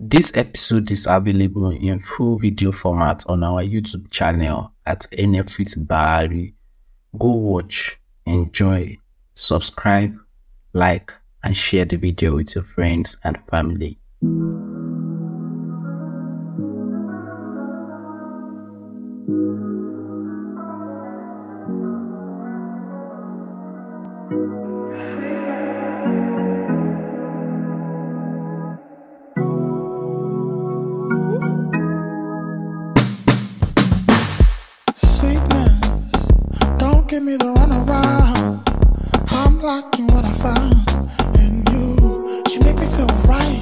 This episode is available in full video format on our YouTube channel at NF Bahari. Go watch, enjoy, subscribe, like, and share the video with your friends and family. Give me the runaround. I'm liking what I found in you. She make me feel right.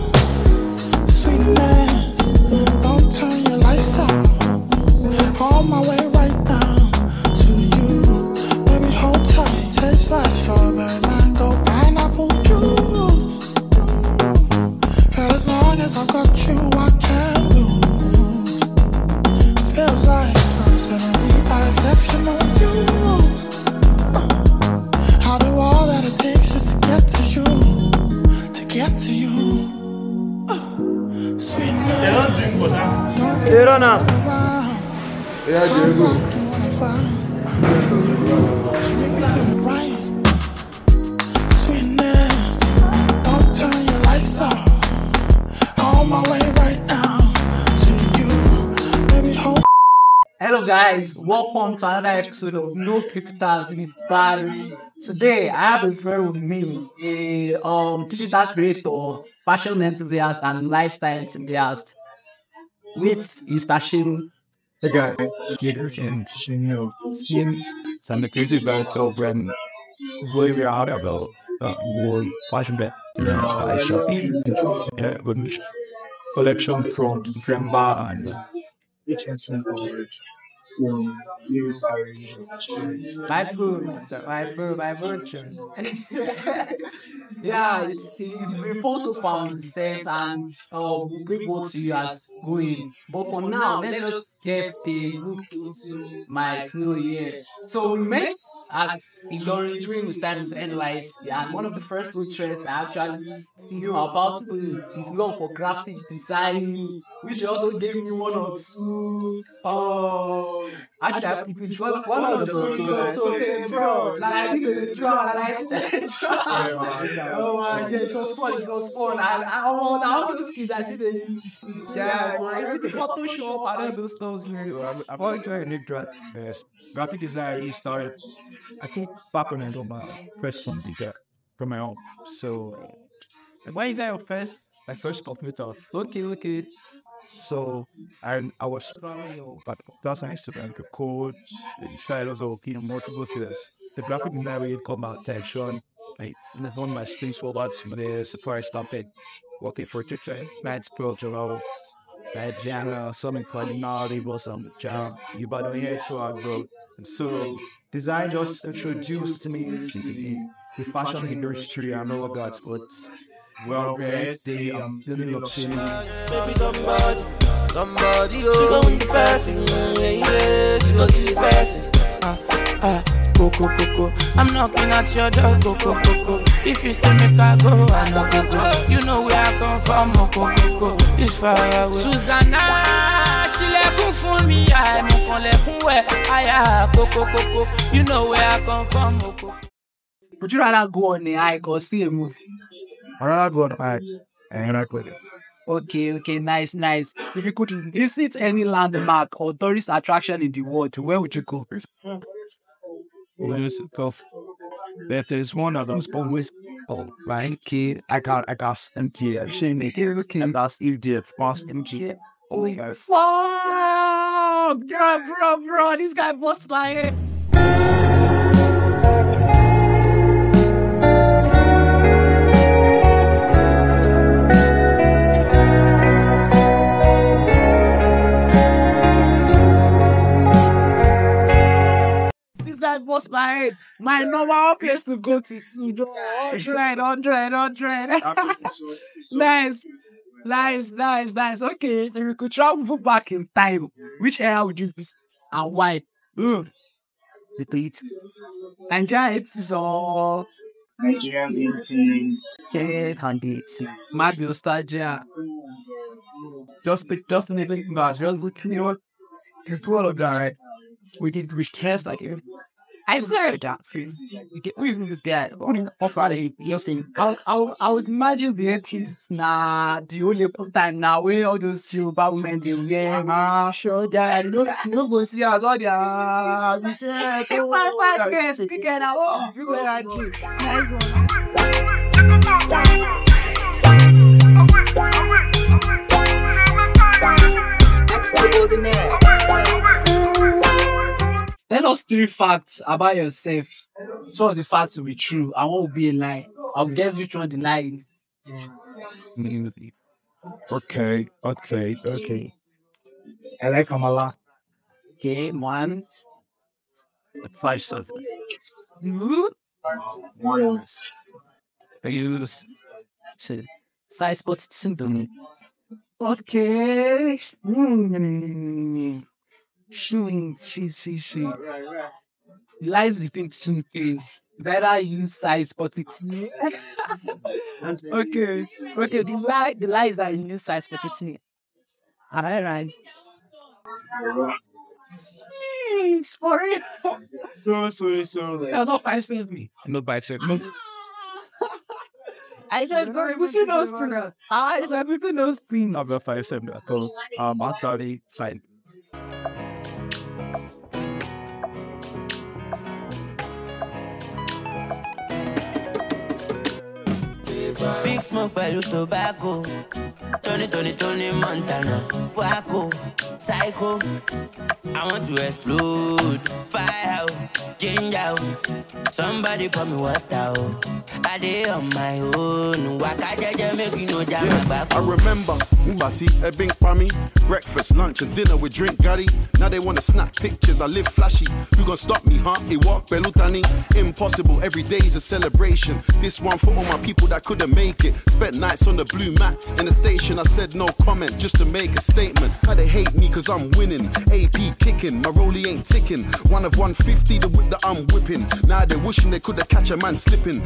Sweetness, don't turn your lights out. On my way right now to you. Baby, hold tight. Tastes like strawberry, mango, pineapple juice. Girl, as long as I've got you, I can't lose. Feels like sunset and we are exceptional views. I'll do all that it takes just to get to you, Sweetness. Don't get around. Yeah, Diego. She make me feel right. Sweetness, don't turn your lights off. On my way right now to you, baby. Hold. Hello guys, welcome to another episode of No Cryptas with Barry. Today I have a friend with me, a digital creator, fashion enthusiast and lifestyle enthusiast. Meet Mr. Shin. Hey guys, Peter and Shinyo. I'm the creative director of brand where we are about world fashion brand. I shop good collection from bar and My food, sir. My virtue. Yeah, it's been fun so far on the set and we'll bring both to you as going. But for now, let's just get a look into my trio here. So we met at Ilorin during the time of NYC, and one of the first interests I actually knew about his love for graphic design, which also gave me one or two actually I put it one of the so say bro, like this is the draw, like oh my god, it was fun, and all those things I see they used to teach, everything Photoshop and all those stuff. I've always tried a new graphic design. Really started, I think, back when I got my first computer from my own. So, why is that my first computer? Okay. So I was but plus I used to learn the code, try also multiple fields. The graphic design really come out attention. Like one of my strings forward to the surprise topic, working for different maths project, that genre, some culinary was on the job. You better hear to our growth. So design just introduced me to the fashion industry. I know God's good. Well read, the option. Baby, somebody, oh. She go with the passing, yeah, she go give the passing. Go. I'm knocking at your door, go. If you say make I go, I know go. You know where I come from, go. This far away. Susanna, she lekun fun mi, I mo kan lekun we, aya, go. You know where I come from, go. Would you rather go on the hike or see a movie? I'd rather go on hike and I quit it. Okay, nice. If you could visit any landmark or tourist attraction in the world, where would you go? Well, it's tough. There's one of those always right? I got stand here. She make it looking and that's the fast MG. Oh yeah. Fuck! Bro, this guy bust my head. That was my normal place to go to 100. Nice. Okay, if you could travel back in time, which era would you visit and why? The 80s. Nigeria 80s or Nigerian 80s. Mad nostalgia. just anything about just you know what? You're full of that, right? We test like it. I swear that please. We use this guy. What about it? You're saying I would imagine the 80s nah the only time now where all those Yoruba women they wear sure that you know go see a lot yeah. Nice one. Tell us 3 facts about yourself. Some of the facts will be true and one will be a lie. I'll guess which one the lie is. okay. I like Kamala. Okay, 1, 5-7. 2, I use 2. Size 42. Okay. She. Lies between 2 things. It's either you size 42. Okay. The lie is that you use size 42. Alright. It's for real. so. You're not 5'7". No bicep. No. I just got everything those things. I just everything those things. I'm not 5'7" at all. Actually, fine. Big smoke pẹ̀lú tobacco. Tony Montana. Waco, psycho. I want to explode. Fire out, change out. Somebody pour me water. I dey on my own. Waka jaja make you know jam my back. I remember Mbati, Ebbing Pami. Breakfast, lunch, and dinner with drink Gary. Now they wanna snap pictures, I live flashy. You gon' stop me, huh? It walk Belutani. Impossible, every day's a celebration. This one for all my people that couldn't make it. Spent nights on the blue mat in the station. I said no comment just to make a statement. How they hate me cause I'm winning. AP kicking, my rollie ain't ticking. One of 150, the whip that I'm whipping. Now they're wishing they could've catch a man slipping.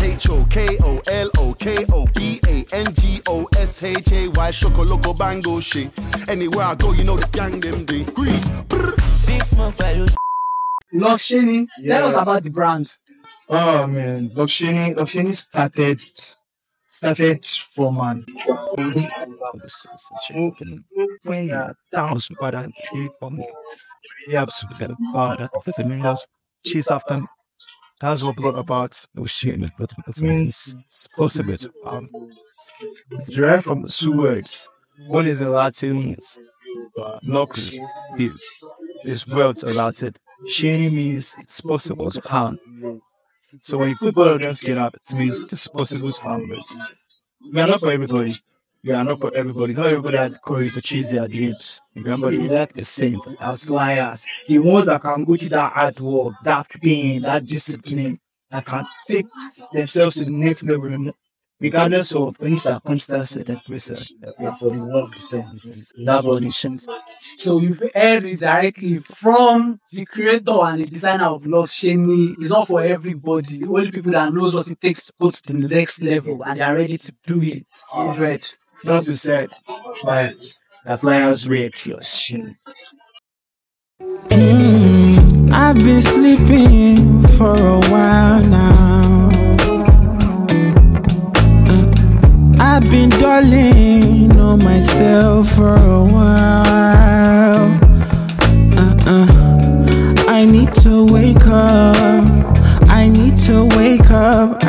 SHOKOLOKOBANGOSHAY Shokologo bango shit. Anywhere I go, you know the gang them degrees. Big smoke pẹ̀lú. Lokshini, tell us about the brand. Oh man, Lokshini started from an when down but I came from absolutely she's after that's what brought about Lokshini. But it means it's possible to it's derived from 2 words. One is in Latin, Lox is wealth in Latin. Shiny means it's possible to harm. So when you put both of them together, it means it's possible to harm it. We are not for everybody. Not everybody has the courage to chase their dreams. Remember, that is saint, outliers, the ones that can go to that hard work, that pain, that discipline, that can take themselves to the next level, regardless of any circumstances that present. For the 1%. That's what it shows. So you've heard it directly from the creator and the designer of Lokshini. It's not for everybody. Only people that knows what it takes to go to the next level and they are ready to do it. Right. Not to say, but appliance rate Lokshini. I've been sleeping for a while now. I've been dwelling on myself for a while. I need to wake up. I need to wake up.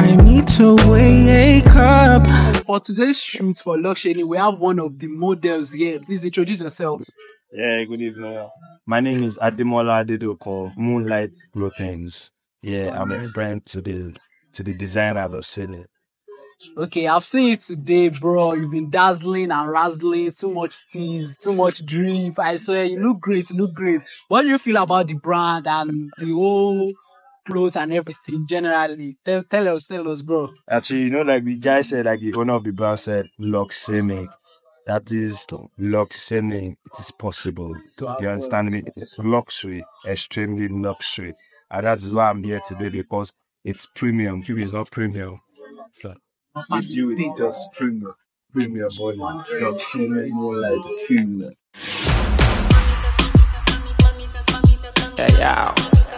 For today's shoot for Lokshini, we have one of the models here. Please introduce yourself. Yeah, good evening. My name is Ademola Adedoko, Moonlight Clothings. Yeah, I'm a friend to the designer of Lokshini. Okay, I've seen you today, bro. You've been dazzling and razzling, too much tease, too much drip. I swear, you look great. What do you feel about the brand and the whole clothes and everything generally? Tell us, bro. Actually, like the guy said, like the owner of the brand said, Lokshini. That is Lokshini. It is possible. You understand me? It's luxury, extremely luxury. And that's why I'm here today, because it's premium. Cuba is not premium. So, It's just premium. Premium body. Luxury, more like premium. Yeah.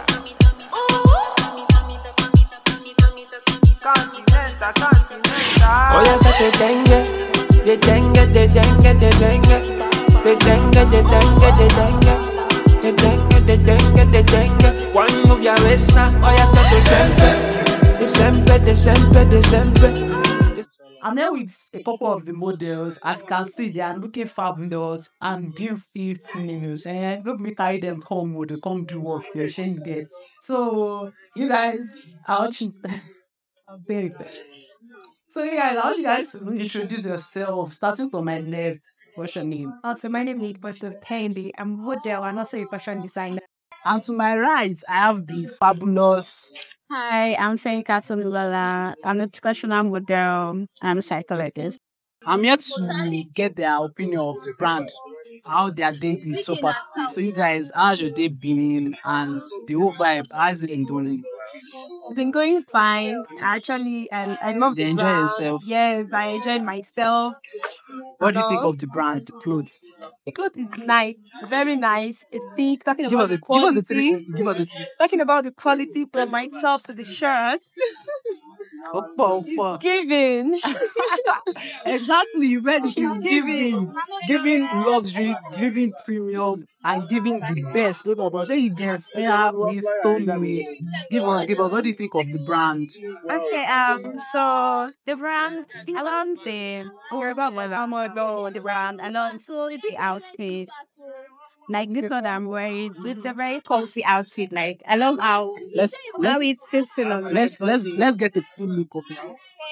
Oh yes, I say dengue, the dengue, the dengue, the dengue, the dengue, the dengue, the dengue, the dengue, the dengue, the dengue. One move your waist now. Oh yes, the sempe, the sempe, the sempe. I'm here with a couple of the models. As you can see, they are looking fabulous and beautiful females. And don't me carry them home with the come do work. You're ashamed get. So you guys, I want you. I'm very good. So you guys, I want you guys to introduce yourself. Starting from my left, what's your name? So my name is Pastor Candy. I'm a model and also a fashion designer. And to my right, I have the fabulous. Hi, I'm Fenka Tolulala. I'm a professional model. I'm a psychologist. I'm here to get their opinion of the brand, how their day is so far. So you guys, how's your day been and the whole vibe? How's it been doing? It's been going fine. Actually, and I love You the enjoy brand. yourself? Yes, I enjoyed myself. What do you think of the brand, the clothes? The clothes is nice, very nice. It's big. Talking Give about us the a quality. 360. Give us a Talking about the quality from my top to the shirt. Oppa. Giving. Exactly, you read it is giving luxury, giving premium, and giving the best. There you get. Yeah, this Tony. Give us. What do you think of the brand? Okay, so the brand, I love the the brand, I love so the outfit. Like this one I'm wearing, it's a very comfy outfit. Like I love how Let's it fits in on let's get the full look of it.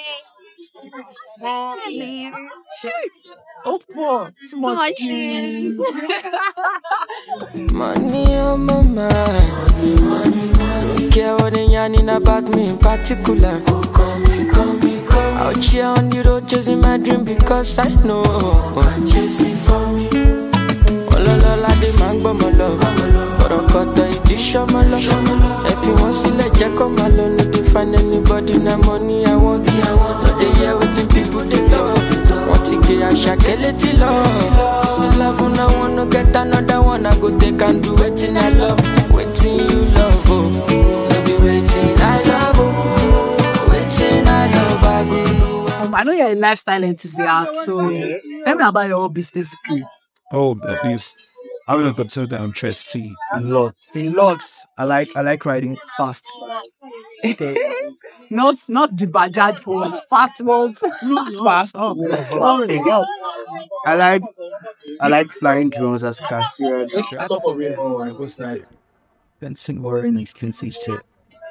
Oppa, too much. Money on my mind. Don't care what they yarning about me in particular. Call me. Out here on the road chasing my dream because I know I'm chasing for me. Ololola de mango molo, orokoto idisho molo. If you want to let Jack come alone, no define anybody. Na money I want. Not they hear what people they talk. Want to get a shakeleti love. This is love when I wanna get another one. I go take and do waiting I love, waiting you love. Oh, no be waiting I love. Oh, waiting I love. I go do. I know you're a lifestyle enthusiast, so tell me about your whole business. Oh, at least I would have considered that I'm interested in lots. I like riding fast. Okay. Not the Bajaj ones, fast ones. Fast. I like flying drones as cashiers. I thought for real. I was like fencing or in fancy shit.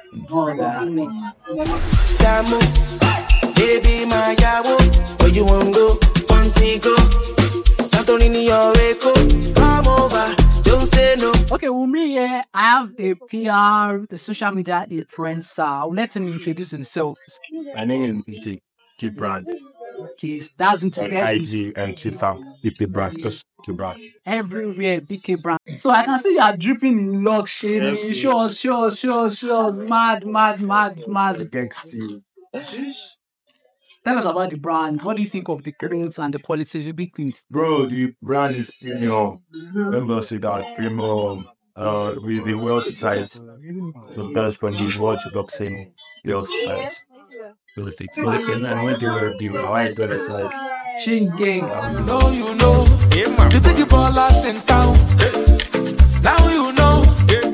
Damo, baby my yawo, where you want go, Pontico, Santorini your echo, come over, don't say no. Okay, with me here, I have a PR, the social media influencer. I'll let him introduce himself. My name is BK Brand. Okay, that's into IG and Twitter, BP Brand. Just K Brand. everywhere, BK brand. So I can see you are dripping in luxury. Yes, Show us. Mad. Against you. Tell us about the brand. What do you think of the clothes and the quality? The big thing. Bro, the brand is premium. Remember, say that premium. With the world size. So that's from the world boxing world size. So the quality and when they were the white dollar size. Shane gang. You know, the big ballers in town. Now you know,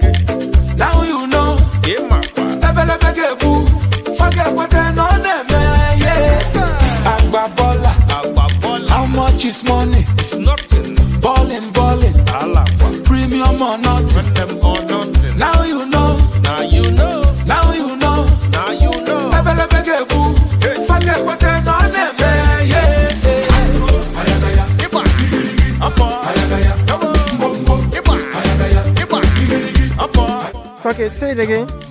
forget what they know them, yeah. Agba baller, how much is money? It's nothing. Ballin', premium or nothing. Now you know. Forget what they know them, yeah. Okay, say it again.